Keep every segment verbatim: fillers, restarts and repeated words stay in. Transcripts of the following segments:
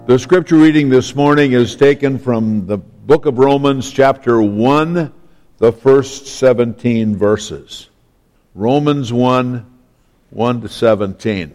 The scripture reading this morning is taken from the book of Romans, chapter one, the first seventeen verses. Romans one, one to seventeen.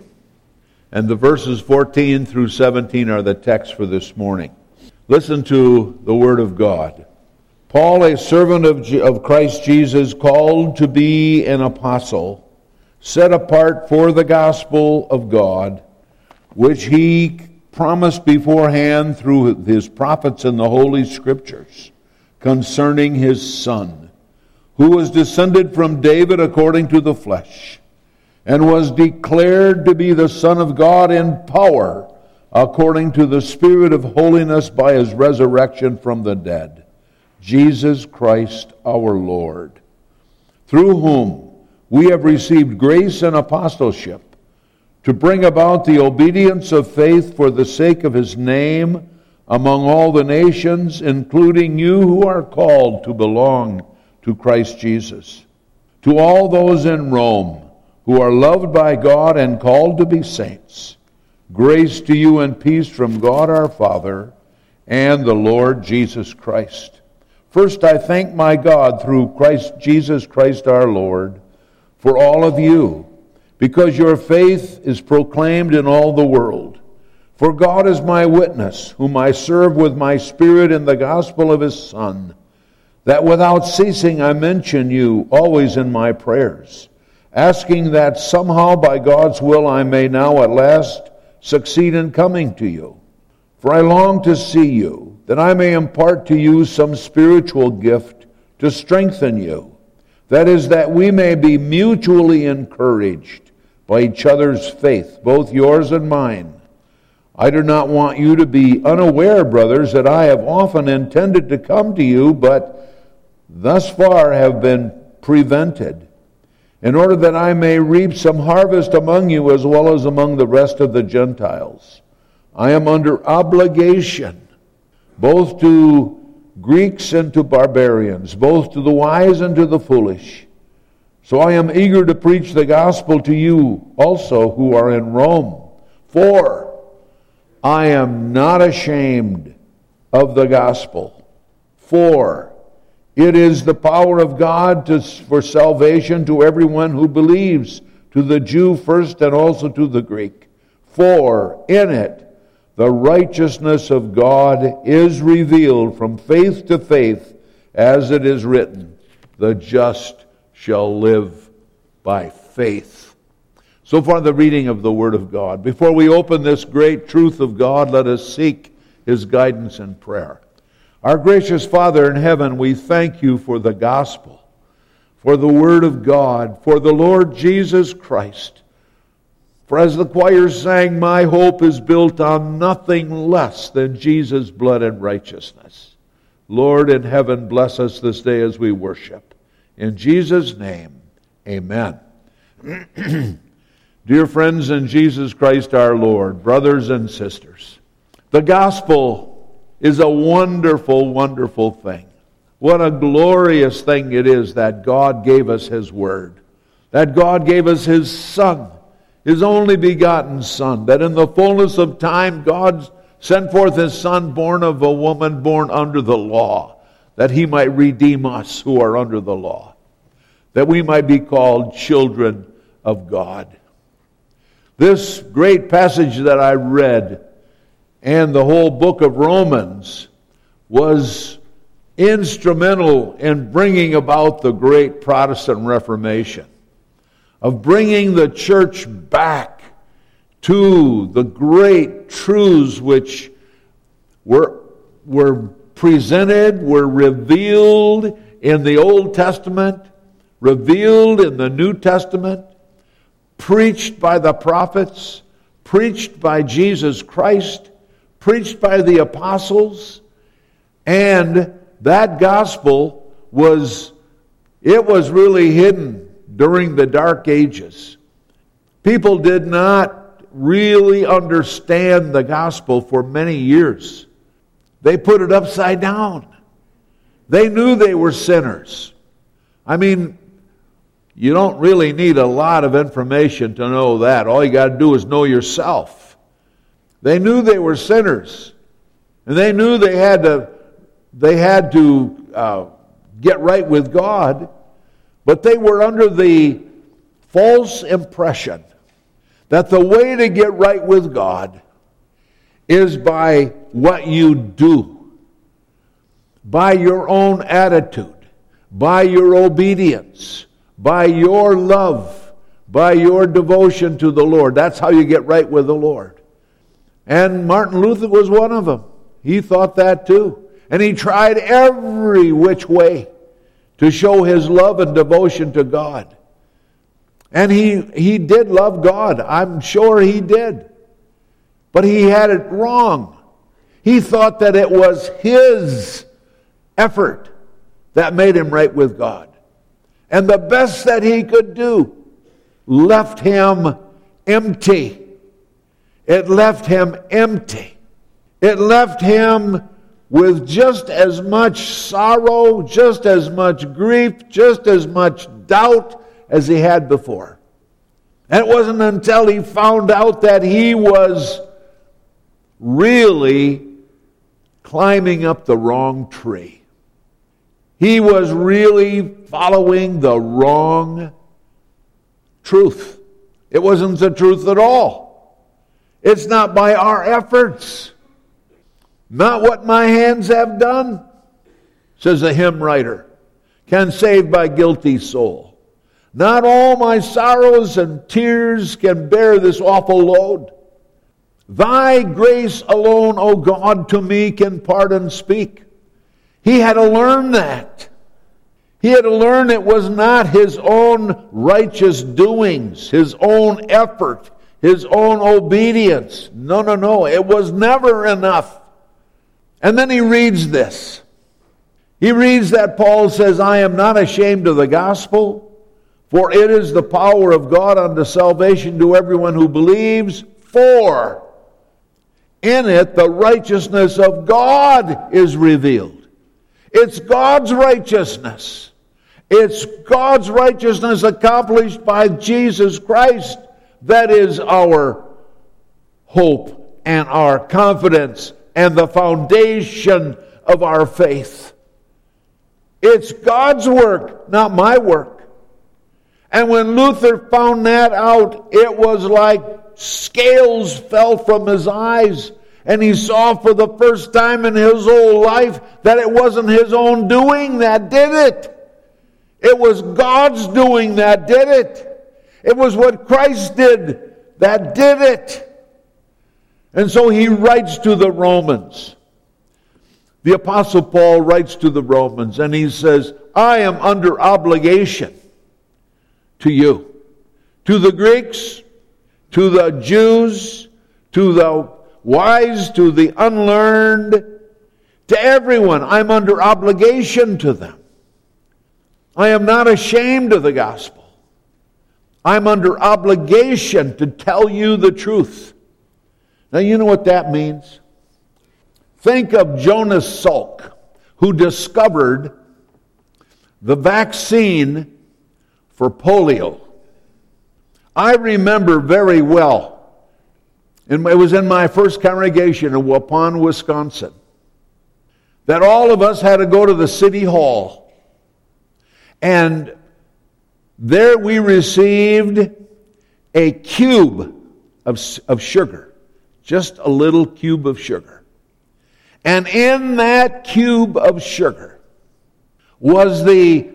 And the verses fourteen through seventeen are the text for this morning. Listen to the word of God. Paul, a servant of, of Christ Jesus, called to be an apostle, set apart for the gospel of God, which he promised beforehand through his prophets in the Holy Scriptures concerning his Son, who was descended from David according to the flesh, and was declared to be the Son of God in power according to the Spirit of holiness by his resurrection from the dead, Jesus Christ our Lord, through whom we have received grace and apostleship, to bring about the obedience of faith for the sake of his name among all the nations, including you who are called to belong to Christ Jesus. To all those in Rome who are loved by God and called to be saints, grace to you and peace from God our Father and the Lord Jesus Christ. First, I thank my God through Christ Jesus Christ our Lord for all of you, because your faith is proclaimed in all the world. For God is my witness, whom I serve with my spirit in the gospel of his Son, that without ceasing I mention you always in my prayers, asking that somehow by God's will I may now at last succeed in coming to you. For I long to see you, that I may impart to you some spiritual gift to strengthen you. That is, that we may be mutually encouraged by each other's faith, both yours and mine. I do not want you to be unaware, brothers, that I have often intended to come to you, but thus far have been prevented, in order that I may reap some harvest among you as well as among the rest of the Gentiles. I am under obligation, both to Greeks and to barbarians, both to the wise and to the foolish. So I am eager to preach the gospel to you also who are in Rome. For I am not ashamed of the gospel. For it is the power of God to, for salvation to everyone who believes, to the Jew first and also to the Greek. For in it the righteousness of God is revealed from faith to faith, as it is written, the just shall live by faith. So far the reading of the Word of God. Before we open this great truth of God, let us seek his guidance in prayer. Our gracious Father in heaven, we thank you for the gospel, for the Word of God, for the Lord Jesus Christ. For as the choir sang, my hope is built on nothing less than Jesus' blood and righteousness. Lord in heaven, bless us this day as we worship. In Jesus' name, amen. Dear friends in Jesus Christ our Lord, brothers and sisters, the gospel is a wonderful, wonderful thing. What a glorious thing it is that God gave us his word, that God gave us his Son, his only begotten Son, that in the fullness of time God sent forth his Son, born of a woman, born under the law, that he might redeem us who are under the law, that we might be called children of God. This great passage that I read and the whole book of Romans was instrumental in bringing about the great Protestant Reformation, of bringing the church back to the great truths which were, were presented, were revealed in the Old Testament, revealed in the New Testament, preached by the prophets, preached by Jesus Christ, preached by the apostles, and that gospel was, it was really hidden during the Dark Ages. People did not really understand the gospel for many years. They put it upside down. They knew they were sinners. I mean, you don't really need a lot of information to know that. All you got to do is know yourself. They knew they were sinners. And they knew they had to, they had to uh, get right with God. But they were under the false impression that the way to get right with God is by what you do, by your own attitude, by your obedience, by your love, by your devotion to the Lord. That's how you get right with the Lord. And Martin Luther was one of them. He thought that too. And he tried every which way to show his love and devotion to God. And he, he did love God. I'm sure he did. But he had it wrong. He thought that it was his effort that made him right with God. And the best that he could do left him empty. It left him empty. It left him with just as much sorrow, just as much grief, just as much doubt as he had before. And it wasn't until he found out that he was really climbing up the wrong tree. He was really following the wrong truth. It wasn't the truth at all. It's not by our efforts. Not what my hands have done, says a hymn writer, can save my guilty soul. Not all my sorrows and tears can bear this awful load. Thy grace alone, O God, to me can pardon speak. He had to learn that. He had to learn it was not his own righteous doings, his own effort, his own obedience. No, no, no. It was never enough. And then he reads this. He reads that Paul says, I am not ashamed of the gospel, for it is the power of God unto salvation to everyone who believes, for in it the righteousness of God is revealed. It's God's righteousness. It's God's righteousness accomplished by Jesus Christ that is our hope and our confidence and the foundation of our faith. It's God's work, not my work. And when Luther found that out, it was like scales fell from his eyes, and he saw for the first time in his whole life that it wasn't his own doing that did it. It was God's doing that did it. It was what Christ did that did it. And so he writes to the Romans. The Apostle Paul writes to the Romans, and he says, I am under obligation to you, to the Greeks, to the Jews, to the wise, to the unlearned, to everyone. I'm under obligation to them. I am not ashamed of the gospel. I'm under obligation to tell you the truth. Now, you know what that means? Think of Jonas Salk, who discovered the vaccine for polio. I remember very well, and it was in my first congregation in Waupun, Wisconsin, that all of us had to go to the city hall. And there we received a cube of, of sugar. Just a little cube of sugar. And in that cube of sugar was the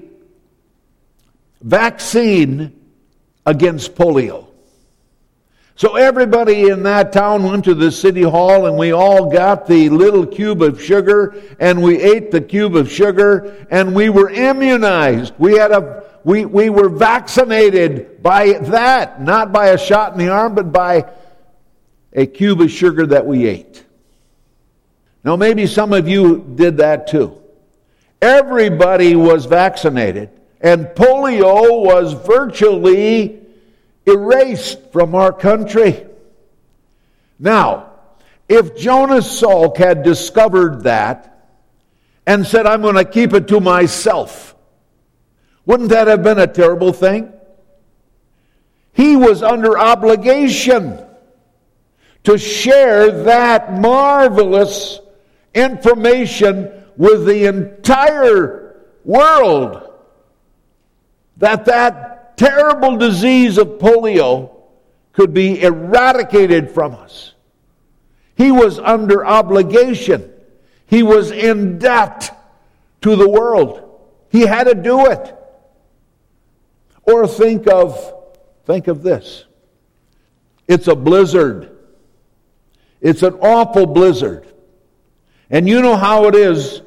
vaccine against polio. So everybody in that town went to the city hall, and we all got the little cube of sugar, and we ate the cube of sugar, and we were immunized. We had a we we were vaccinated by that, not by a shot in the arm, but by a cube of sugar that we ate. Now, maybe some of you did that too. Everybody was vaccinated, and polio was virtually erased from our country. Now, if Jonas Salk had discovered that and said, I'm going to keep it to myself, wouldn't that have been a terrible thing? He was under obligation to share that marvelous information with the entire world, that that terrible disease of polio could be eradicated from us. He was under obligation. He was in debt to the world. He had to do it. Or think of, think of this. It's a blizzard. It's an awful blizzard. And you know how it is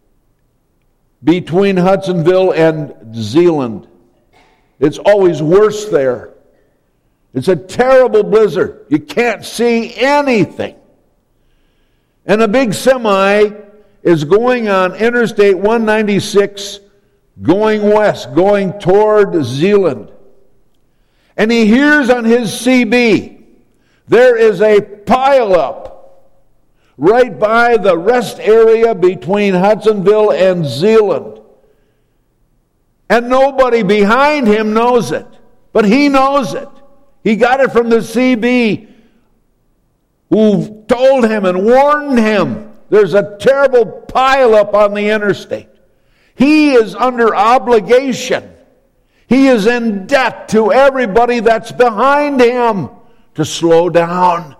between Hudsonville and Zeeland. It's always worse there. It's a terrible blizzard. You can't see anything. And a big semi is going on Interstate one ninety-six, going west, going toward Zeeland. And he hears on his C B, there is a pileup right by the rest area between Hudsonville and Zeeland. And nobody behind him knows it. But he knows it. He got it from the C B, who told him and warned him there's a terrible pileup on the interstate. He is under obligation. He is in debt to everybody that's behind him to slow down.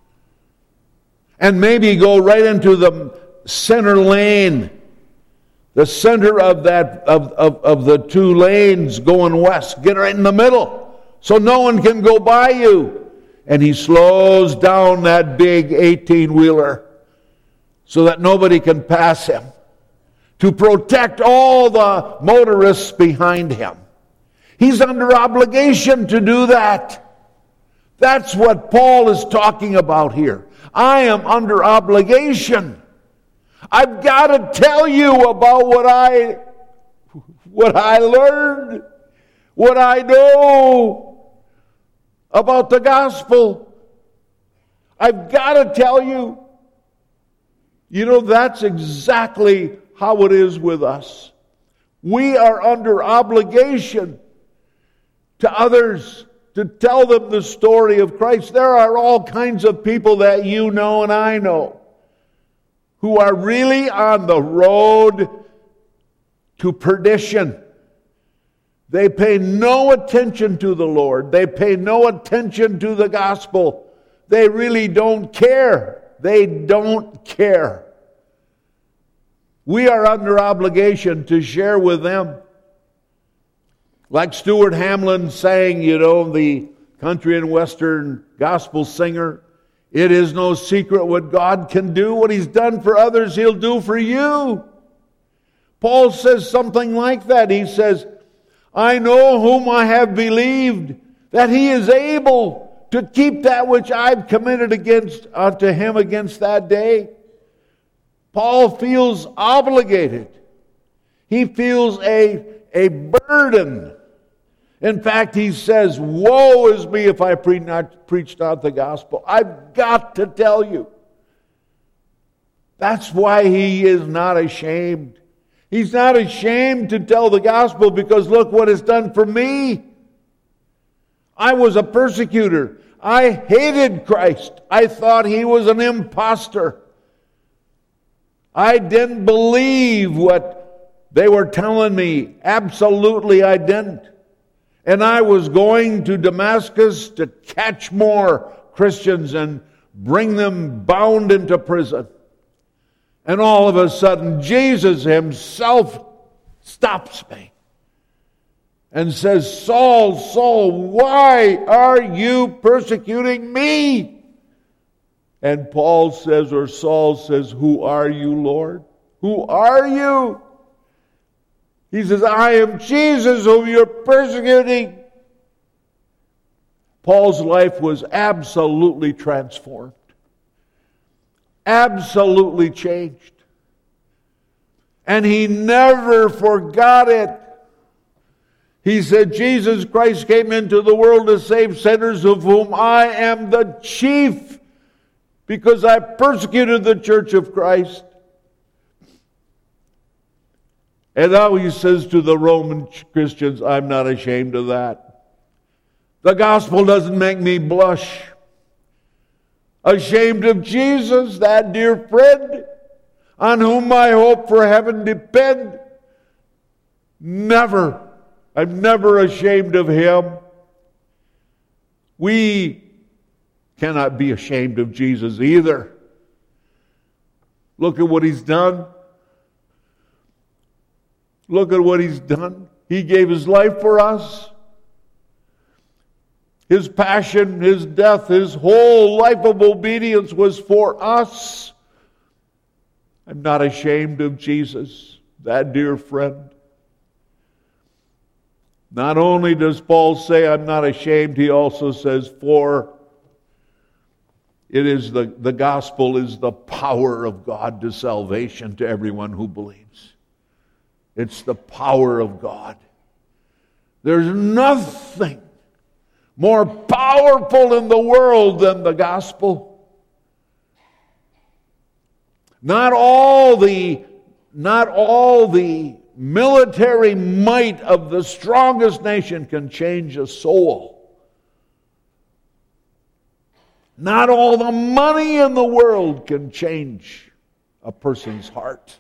And maybe go right into the center lane, the center of that of, of, of the two lanes going west. Get right in the middle so no one can go by you. And he slows down that big eighteen-wheeler so that nobody can pass him, to protect all the motorists behind him. He's under obligation to do that. That's what Paul is talking about here. I am under obligation. I've got to tell you about what I what I learned, what I know about the gospel. I've got to tell you. You know, that's exactly how it is with us. We are under obligation to others to tell them the story of Christ. There are all kinds of people that you know and I know who are really on the road to perdition. They pay no attention to the Lord. They pay no attention to the gospel. They really don't care. They don't care. We are under obligation to share with them. Like Stuart Hamlin sang, you know, the country and western gospel singer, it is no secret what God can do. What He's done for others, He'll do for you. Paul says something like that. He says, I know whom I have believed, that He is able to keep that which I've committed against unto Him against that day. Paul feels obligated. He feels a, a burden. In fact, he says, woe is me if I pre- not, preach not the gospel. I've got to tell you. That's why he is not ashamed. He's not ashamed to tell the gospel because look what it's done for me. I was a persecutor. I hated Christ. I thought He was an imposter. I didn't believe what they were telling me. Absolutely I didn't. And I was going to Damascus to catch more Christians and bring them bound into prison. And all of a sudden, Jesus Himself stops me and says, Saul, Saul, why are you persecuting me? And Paul says, or Saul says, who are you, Lord? Who are you? He says, I am Jesus whom you're persecuting. Paul's life was absolutely transformed. Absolutely changed. And he never forgot it. He said, Jesus Christ came into the world to save sinners, of whom I am the chief, because I persecuted the church of Christ. And now he says to the Roman Christians, I'm not ashamed of that. The gospel doesn't make me blush. ashamed of Jesus, that dear friend, on whom my hope for heaven depend. Never. I'm never ashamed of Him. We cannot be ashamed of Jesus either. Look at what He's done. Look at what He's done. He gave His life for us. His passion, His death, His whole life of obedience was for us. I'm not ashamed of Jesus, that dear friend. Not only does Paul say, I'm not ashamed, he also says, for it is the, the gospel is the power of God to salvation to everyone who believes. It's the power of God. There's nothing more powerful in the world than the gospel. Not all the, not all the military might of the strongest nation can change a soul. Not all the money in the world can change a person's heart.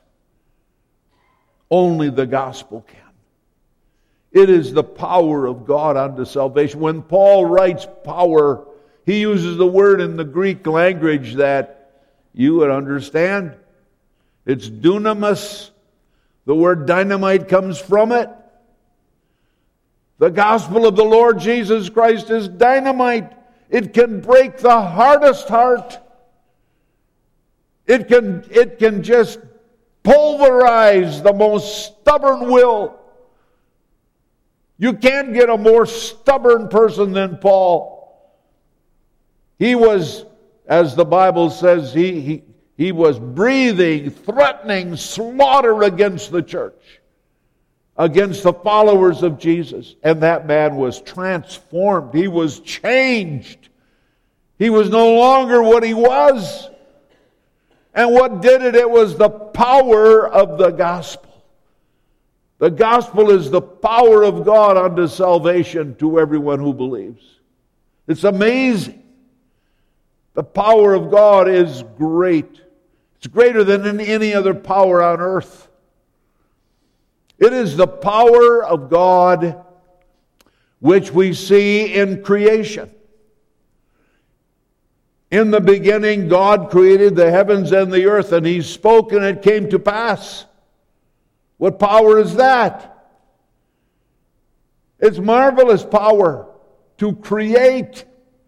Only the gospel can. It is the power of God unto salvation. When Paul writes power, he uses the word in the Greek language that you would understand. It's dunamis. The word dynamite comes from it. The gospel of the Lord Jesus Christ is dynamite. It can break the hardest heart. It can, it can just pulverize the most stubborn will. You can't get a more stubborn person than Paul. He was, as the Bible says, he, he, he was breathing, threatening slaughter against the church, against the followers of Jesus. And that man was transformed. He was changed. He was no longer what he was. And what did it? It was the power of the gospel. The gospel is the power of God unto salvation to everyone who believes. It's amazing. The power of God is great. It's greater than any other power on earth. It is the power of God which we see in creation. In the beginning, God created the heavens and the earth, and He spoke and it came to pass. What power is that? It's marvelous power to create.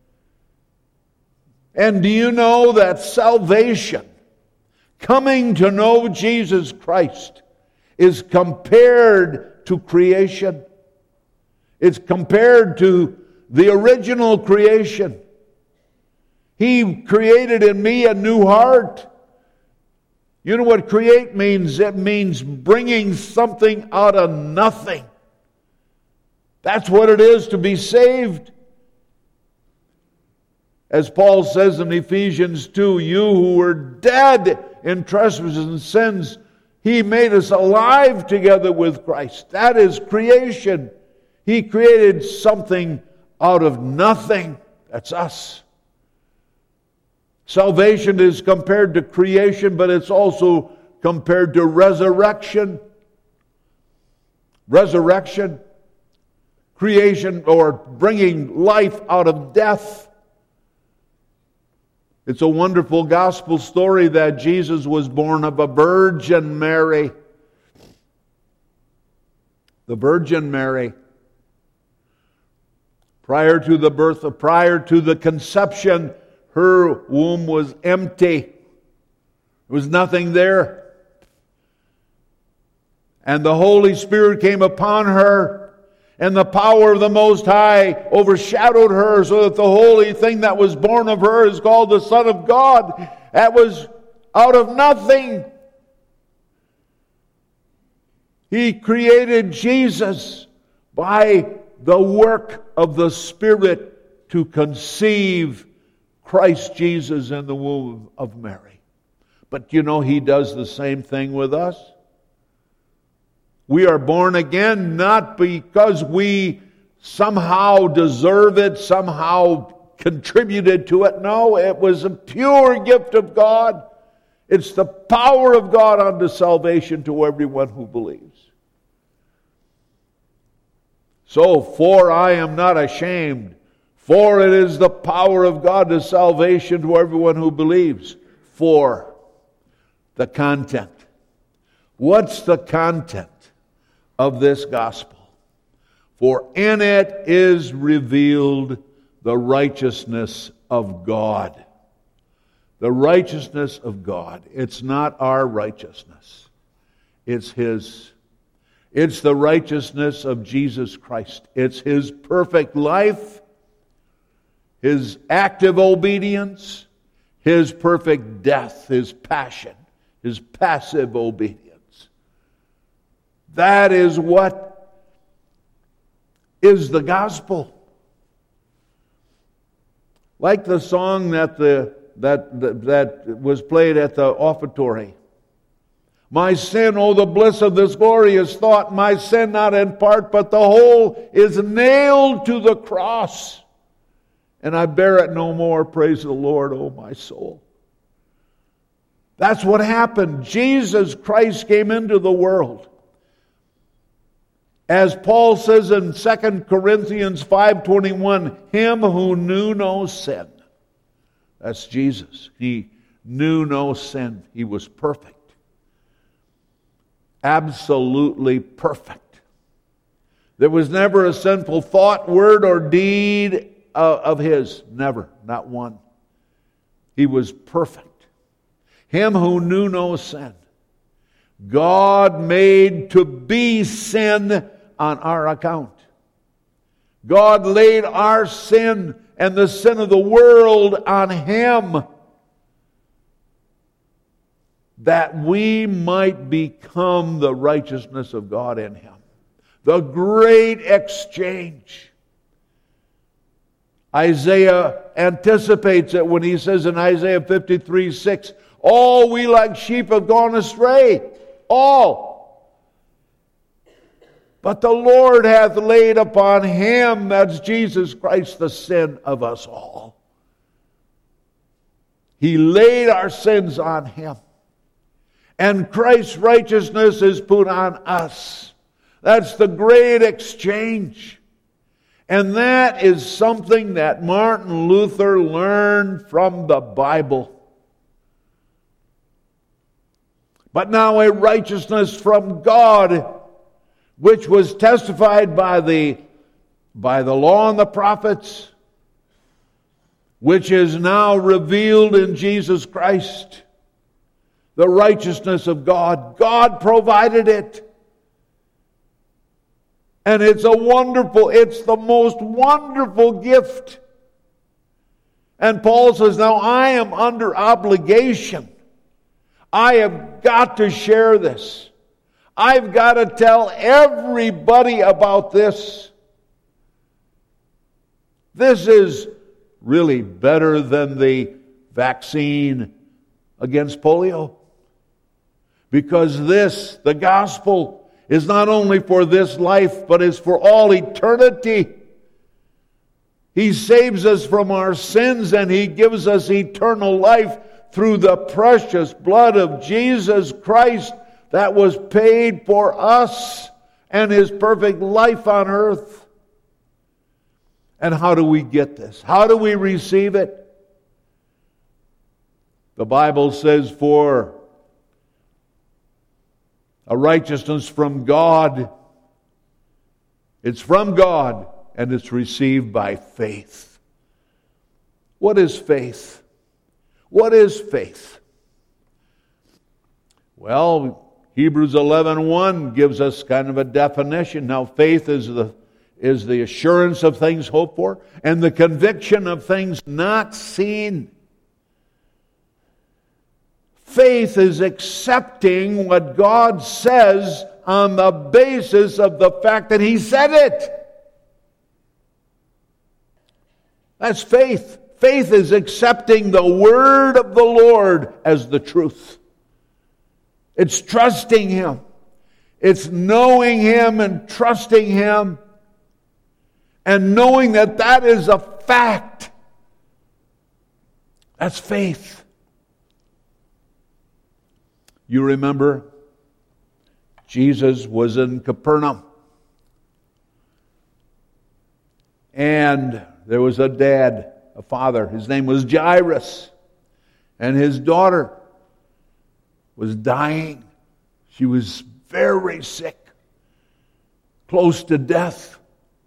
And do you know that salvation, coming to know Jesus Christ, is compared to creation? It's compared to the original creation. He created in me a new heart. You know what create means? It means bringing something out of nothing. That's what it is to be saved. As Paul says in Ephesians two, you who were dead in trespasses and sins, He made us alive together with Christ. That is creation. He created something out of nothing. That's us. Salvation is compared to creation, but it's also compared to resurrection. Resurrection, creation, or bringing life out of death. It's a wonderful gospel story that Jesus was born of a Virgin Mary. The Virgin Mary. Prior to the birth, of, prior to the conception, her womb was empty. There was nothing there. And the Holy Spirit came upon her, and the power of the Most High overshadowed her, so that the holy thing that was born of her is called the Son of God. That was out of nothing. He created Jesus by the work of the Spirit to conceive Christ Jesus in the womb of Mary. But you know, He does the same thing with us. We are born again not because we somehow deserve it, somehow contributed to it. No, it was a pure gift of God. It's the power of God unto salvation to everyone who believes. So, for I am not ashamed, for it is the power of God to salvation to everyone who believes. For the content. What's the content of this gospel? For in it is revealed the righteousness of God. The righteousness of God. It's not our righteousness. It's His. It's the righteousness of Jesus Christ. It's His perfect life, His active obedience, His perfect death, His passion, His passive obedience. That is what is the gospel. Like the song that the that that, that was played at the offertory. My sin, oh the bliss of this glorious thought, my sin not in part, but the whole is nailed to the cross. And I bear it no more, praise the Lord, oh my soul. That's what happened. Jesus Christ came into the world. As Paul says in Second Corinthians five twenty-one, Him who knew no sin. That's Jesus. He knew no sin. He was perfect. Absolutely perfect. There was never a sinful thought, word, or deed of His. Never. Not one. He was perfect. Him who knew no sin. God made to be sin on our account. God laid our sin and the sin of the world on Him, that we might become the righteousness of God in Him. The great exchange. Isaiah anticipates it when he says in Isaiah fifty-three six, all we like sheep have gone astray. All. But the Lord hath laid upon Him, that's Jesus Christ, the sin of us all. He laid our sins on Him. And Christ's righteousness is put on us. That's the great exchange. And that is something that Martin Luther learned from the Bible. But now a righteousness from God, which was testified by the, by the law and the prophets, which is now revealed in Jesus Christ. The righteousness of God. God provided it. And it's a wonderful, it's the most wonderful gift. And Paul says, now I am under obligation. I have got to share this. I've got to tell everybody about this. This is really better than the vaccine against polio. Because this, the gospel, is not only for this life, but is for all eternity. He saves us from our sins and He gives us eternal life through the precious blood of Jesus Christ that was paid for us and His perfect life on earth. And how do we get this? How do we receive it? The Bible says, for a righteousness from God, it's from God and it's received by faith. What is faith? What is faith? Well, Hebrews eleven one gives us kind of a definition. Now, faith is the is the assurance of things hoped for and the conviction of things not seen. Faith is accepting what God says on the basis of the fact that He said it. That's faith. Faith is accepting the word of the Lord as the truth. It's trusting Him. It's knowing Him and trusting Him and knowing that that is a fact That's faith. You remember, Jesus was in Capernaum. And there was a dad, a father. His name was Jairus. And his daughter was dying. She was very sick, close to death.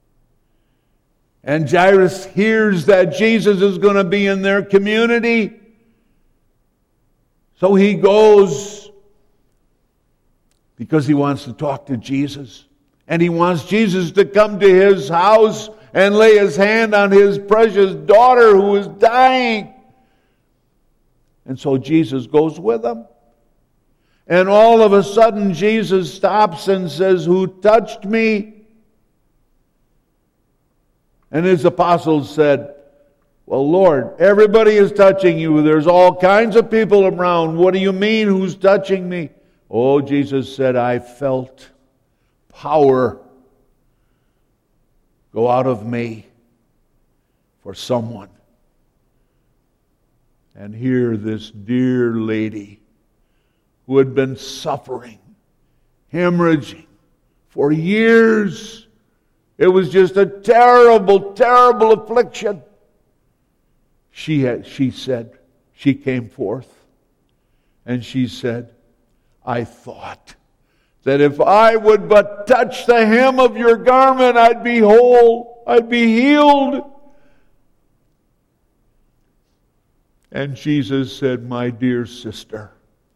And Jairus hears that Jesus is going to be in their community. So he goes because he wants to talk to Jesus. And he wants Jesus to come to his house and lay his hand on his precious daughter who is dying. And so Jesus goes with him. And all of a sudden Jesus stops and says, "Who touched me?" And his apostles said, "Well, Lord, everybody is touching you. There's all kinds of people around. What do you mean, who's touching me?" Oh, Jesus said, "I felt power go out of me for someone." And here this dear lady who had been suffering, hemorrhaging for years. It was just a terrible, terrible affliction. She had, she said, she came forth and she said, "I thought that if I would but touch the hem of your garment, I'd be whole, I'd be healed." And Jesus said, "My dear sister,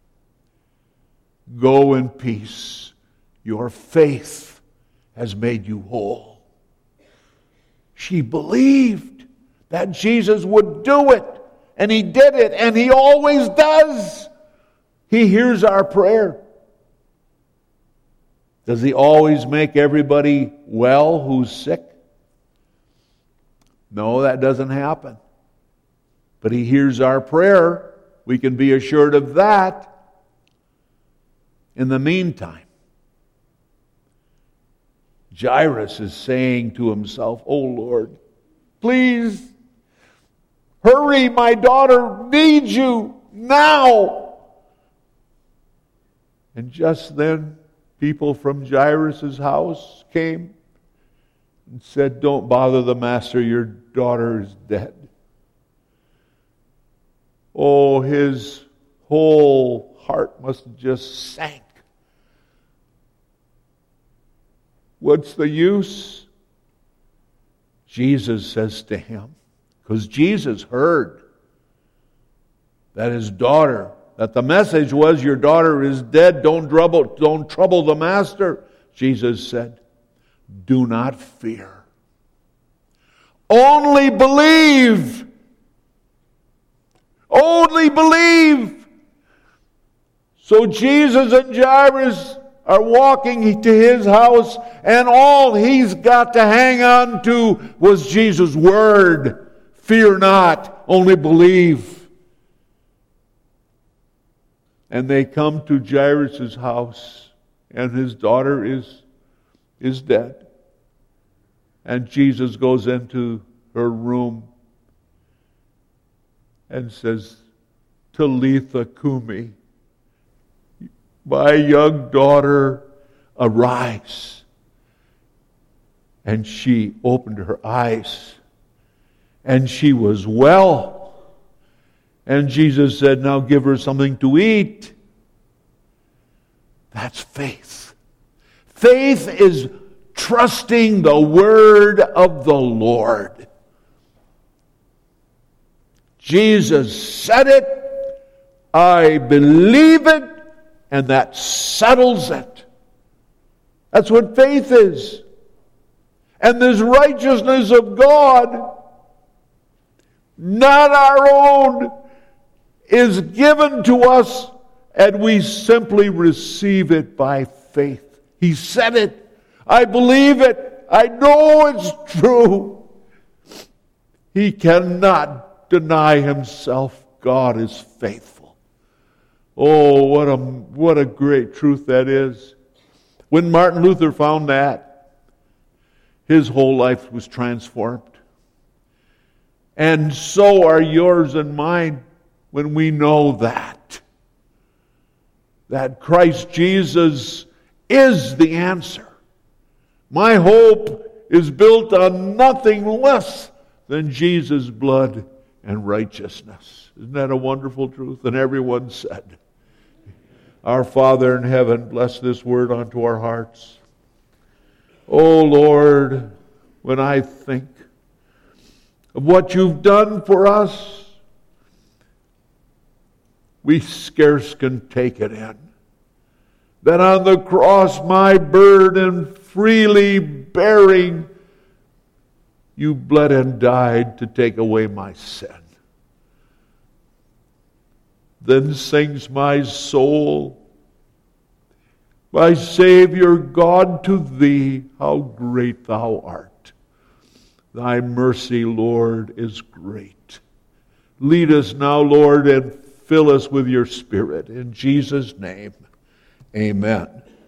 go in peace. Your faith has made you whole." She believed that Jesus would do it, and He did it, and He always does. He hears our prayer. Does He always make everybody well who's sick? No, that doesn't happen. But He hears our prayer. We can be assured of that. In the meantime, Jairus is saying to himself, "Oh Lord, please, hurry, my daughter needs you now." And just then, people from Jairus' house came and said, "Don't bother the master, your daughter is dead." Oh, his whole heart must have just sank. What's the use? Jesus says to him, because Jesus heard that his daughter, that the message was, "Your daughter is dead, don't trouble, don't trouble the master." Jesus said, "Do not fear. Only believe. Only believe." So Jesus and Jairus are walking to his house, and all he's got to hang on to was Jesus' word. "Fear not, only believe." And they come to Jairus' house, and his daughter is, is dead. And Jesus goes into her room and says, "Talitha Kumi," "My young daughter, arise." And she opened her eyes, and she was well. And Jesus said, "Now give her something to eat." That's faith. Faith is trusting the word of the Lord. Jesus said it, I believe it, and that settles it. That's what faith is. And this righteousness of God, not our own, is given to us, and we simply receive it by faith. He said it. I believe it. I know it's true. He cannot deny himself. God is faithful. Oh, what a, what a great truth that is. When Martin Luther found that, his whole life was transformed. And so are yours and mine when we know that. That Christ Jesus is the answer. My hope is built on nothing less than Jesus' blood and righteousness. Isn't that a wonderful truth? And everyone said, our Father in heaven, bless this word onto our hearts. Oh Lord, when I think of what you've done for us, we scarce can take it in. That on the cross, my burden freely bearing, you bled and died to take away my sin. Then sings my soul, my Savior God, to thee, how great thou art. Thy mercy, Lord, is great. Lead us now, Lord, and fill us with your Spirit. In Jesus' name, amen.